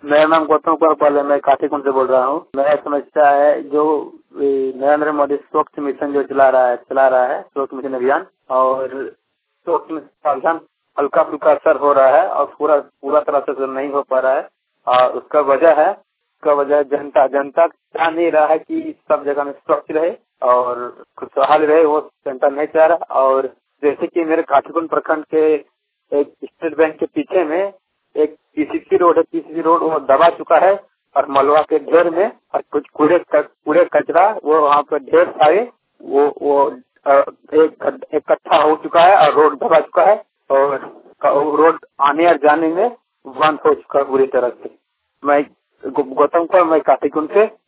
मेरा नाम गौतम कुमार पाल है। मैं काठीकुंड से बोल रहा हूँ। मेरा समस्या है जो नरेंद्र मोदी स्वच्छ मिशन जो चला रहा है स्वच्छ मिशन अभियान, और स्वच्छ मिशन अभियान हल्का फुल्का असर हो रहा है और पूरा तरह से नहीं हो पा रहा है। और उसका वजह जनता चाह नहीं रहा है कि सब जगह में स्वच्छ रहे और खुशहाल रहे, वो जनता नहीं चाह रहा। और जैसे कि मेरे काठीकुंड प्रखंड के एक स्टेट बैंक के पीछे में एक पीसीसी रोड वो दबा चुका है और मलबा के ढेर में और कुछ कूड़े कचरा वो वहाँ पर ढेर सारे वो एक इकट्ठा हो चुका है और रोड दबा चुका है और रोड आने और जाने में बंद हो चुका है बुरी तरह से। मैं गौतम कुमार, मैं काठीकुंड से